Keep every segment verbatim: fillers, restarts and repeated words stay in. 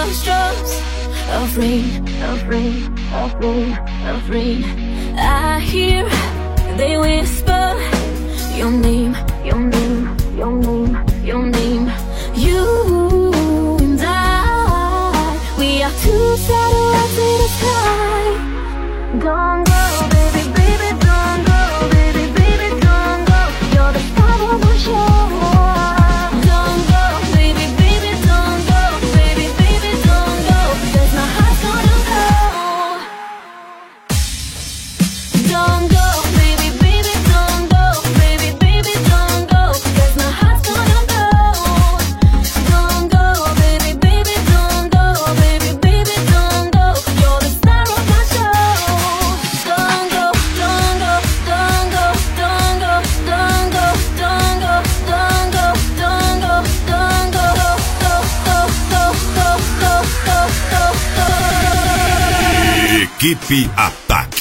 drops of rain, of rain, of rain, of rain. I hear they whisper your name, your name, your name, your name. You and I, we are two satellites in the sky. Don't go, baby, baby, don't go, baby, baby, don't go. You're the star of my show. Don't go, baby, baby, don't go, baby, baby, don't go. 'Cause my heart's gonna go. Don't go, baby, baby, don't go, baby, baby, don't go. 'Cause my heart's gonna go. Don't go, baby, baby, don't go, baby, baby, don't go. You're the star of my show. Don't go, don't go, don't go, don't go, don't go, don't go, don't go, don't go, don't go, go, go, go, go, go, go, go, go. Equipe Ataque.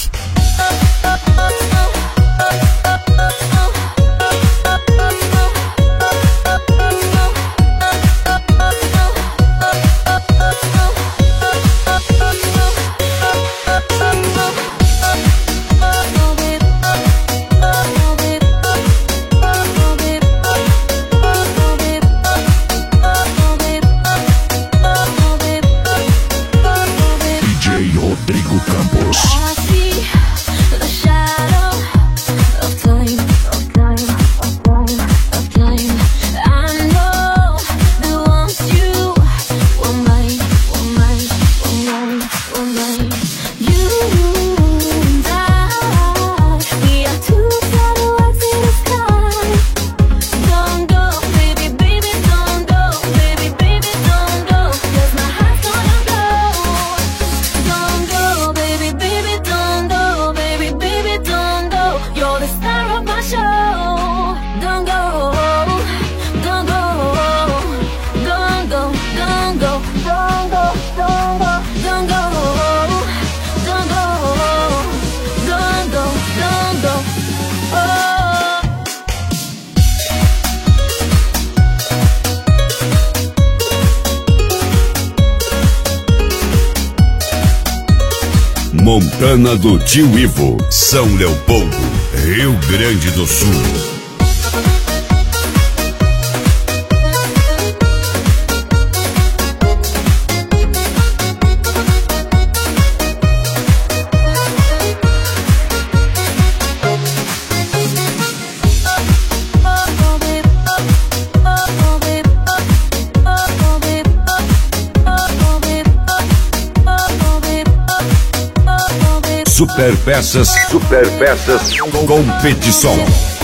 D J Rodrigo Campos. I see the shadow of time, of time, of time, of time. I know that once you were mine, were mine, were mine, were mine. You and I, we are two satellites in the sky. Don't go, baby, baby, don't go, baby, baby, don't go. 'Cause my heart's gonna go. Don't go, baby, baby, don't go, baby, baby, don't go. You're the star of my show. Don't go, don't go, don't go, don't go, don't go, don't go, don't go, don't go, don't go, don't go. Oh. Montana do Tio Ivo, São Leopoldo, Rio Grande do Sul. Super Peças, Super Peças, competição.